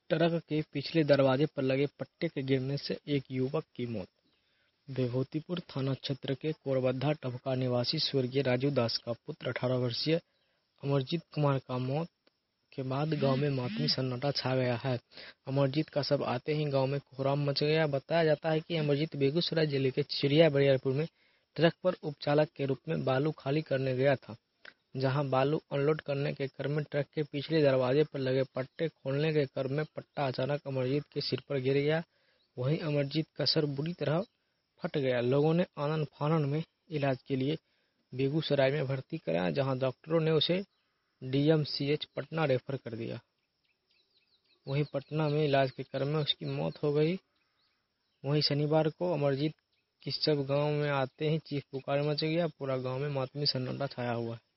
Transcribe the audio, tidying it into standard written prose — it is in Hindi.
ट्रक के पिछले दरवाजे पर लगे पट्टे के गिरने से एक युवक की मौत। विभूतिपुर थाना क्षेत्र के कोरबद्धा टभका निवासी स्वर्गीय राजू दास का पुत्र 18 वर्षीय अमरजीत कुमार का मौत के बाद गांव में मातमी सन्नाटा छा गया है। अमरजीत का शव आते ही गांव में कोहराम मच गया। बताया जाता है कि अमरजीत बेगूसराय जिले के चिड़िया बरियारपुर में ट्रक पर उपचालक के रूप में बालू खाली करने गया था, जहां बालू अनलोड करने के क्रम में ट्रक के पिछले दरवाजे पर लगे पट्टे खोलने के क्रम में पट्टा अचानक अमरजीत के सिर पर गिर गया। वहीं अमरजीत का सर बुरी तरह फट गया। लोगों ने आनन फानन में इलाज के लिए बेगूसराय में भर्ती कराया, जहां डॉक्टरों ने उसे डीएमसीएच पटना रेफर कर दिया। वहीं पटना में इलाज के क्रम में उसकी मौत हो गई। वहीं शनिवार को अमरजीत की शव गांव में आते ही चीख पुकार मच गया। पूरा गांव में मातमी सन्नाटा छाया हुआ है।